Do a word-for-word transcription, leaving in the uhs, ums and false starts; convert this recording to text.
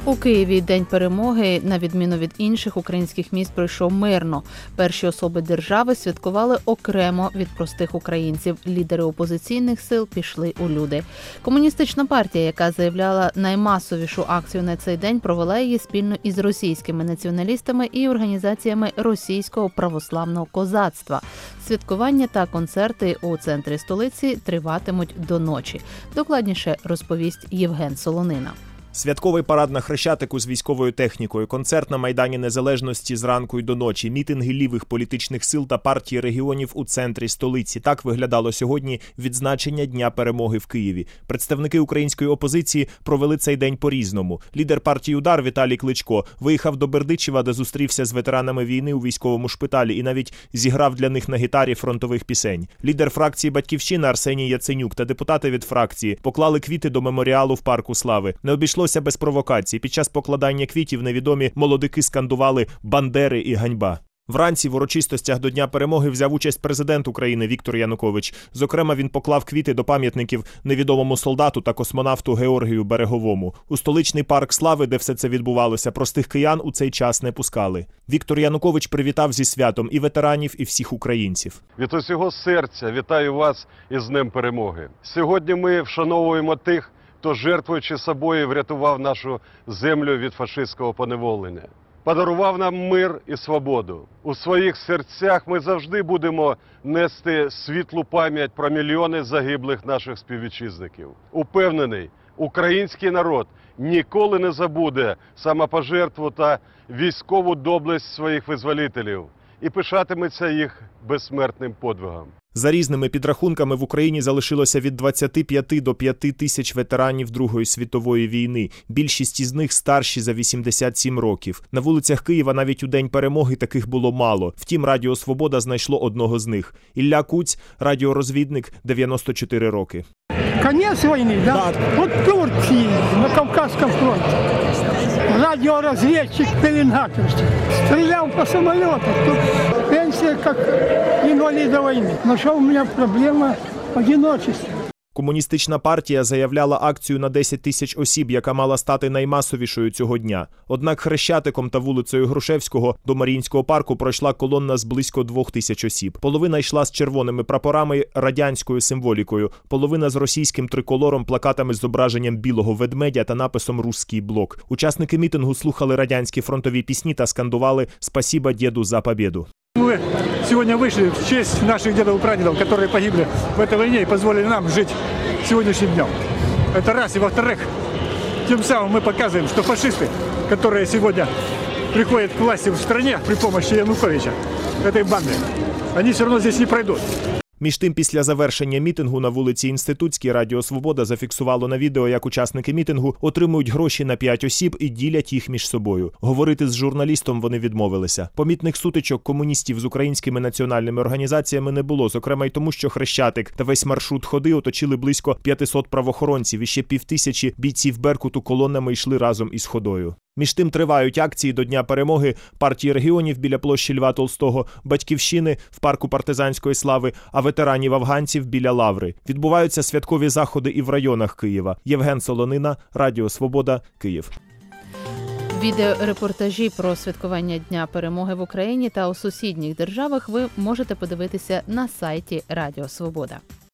У Києві День перемоги, на відміну від інших українських міст, пройшов мирно. Перші особи держави святкували окремо від простих українців. Лідери опозиційних сил пішли у люди. Комуністична партія, яка заявляла наймасовішу акцію на цей день, провела її спільно із російськими націоналістами і організаціями російського православного козацтва. Святкування та концерти у центрі столиці триватимуть до ночі. Докладніше розповість Євген Солонина. Святковий парад на Хрещатику з військовою технікою, концерт на Майдані Незалежності зранку й до ночі, мітинги лівих політичних сил та партії регіонів у центрі столиці. Так виглядало сьогодні відзначення Дня перемоги в Києві. Представники української опозиції провели цей день по-різному. Лідер партії «Удар» Віталій Кличко виїхав до Бердичева, де зустрівся з ветеранами війни у військовому шпиталі і навіть зіграв для них на гітарі фронтових пісень. Лідер фракції «Батьківщина» Арсеній Яценюк та депутати від фракції поклали квіти до меморіалу в Парку Слави. Не обійшлося без провокацій. Під час покладання квітів невідомі молодики скандували «Бандери» і «Ганьба». Вранці в урочистостях до Дня перемоги взяв участь президент України Віктор Янукович. Зокрема, він поклав квіти до пам'ятників невідомому солдату та космонавту Георгію Береговому. У столичний Парк Слави, де все це відбувалося, простих киян у цей час не пускали. Віктор Янукович привітав зі святом і ветеранів, і всіх українців. Від усього серця вітаю вас із Днем перемоги. Сьогодні ми вшановуємо тих, хто, жертвуючи собою, врятував нашу землю від фашистського поневолення. Подарував нам мир і свободу. У своїх серцях ми завжди будемо нести світлу пам'ять про мільйони загиблих наших співвітчизників. Упевнений, український народ ніколи не забуде самопожертву та військову доблесть своїх визволителів і пишатиметься їх безсмертним подвигом. За різними підрахунками в Україні залишилося від двадцяти п'яти до п'яти тисяч ветеранів Другої світової війни. Більшість із них старші за вісімдесят сім років. На вулицях Києва навіть у День перемоги таких було мало. Втім, Радіо Свобода знайшло одного з них. Ілля Куць, радіорозвідник, дев'яносто чотири роки. Конец войны, да? Да. Вот Турции, на Кавказском фронте. Радиоразведчик пеленгаторский. Стрелял по самолету. Тут пенсия как инвалида войны. Но что у меня проблема одиночества. Комуністична партія заявляла акцію на десять тисяч осіб, яка мала стати наймасовішою цього дня. Однак Хрещатиком та вулицею Грушевського до Маріїнського парку пройшла колона з близько двох тисяч осіб. Половина йшла з червоними прапорами, радянською символікою, половина з російським триколором, плакатами з зображенням білого ведмедя та написом «Русський блок». Учасники мітингу слухали радянські фронтові пісні та скандували «Спасибо, деду, за победу». Мы сегодня вышли в честь наших дедов и прадедов, которые погибли в этой войне и позволили нам жить сегодняшним днем. Это раз. И во-вторых, тем самым мы показываем, что фашисты, которые сегодня приходят к власти в стране при помощи Януковича, этой банды, они все равно здесь не пройдут. Між тим, після завершення мітингу на вулиці Інститутській Радіо Свобода зафіксувало на відео, як учасники мітингу отримують гроші на п'ять осіб і ділять їх між собою. Говорити з журналістом вони відмовилися. Помітних сутичок комуністів з українськими національними організаціями не було, зокрема й тому, що Хрещатик та весь маршрут ходи оточили близько п'ятисот правоохоронців, і ще півтисячі бійців Беркуту колонами йшли разом із ходою. Між тим тривають акції до Дня перемоги партії регіонів біля площі Льва Толстого, Батьківщини в парку Партизанської слави, а ветеранів-афганців біля Лаври. Відбуваються святкові заходи і в районах Києва. Євген Солонина, Радіо Свобода, Київ. Відеорепортажі про святкування Дня перемоги в Україні та у сусідніх державах ви можете подивитися на сайті Радіо Свобода.